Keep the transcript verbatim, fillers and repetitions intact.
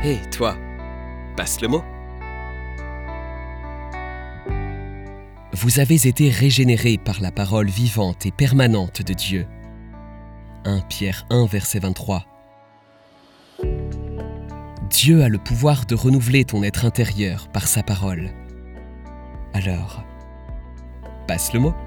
Hé, toi, passe le mot. Vous avez été régénérés par la parole vivante et permanente de Dieu. premier Pierre un, verset vingt-trois. Dieu a le pouvoir de renouveler ton être intérieur par sa parole. Alors, passe le mot.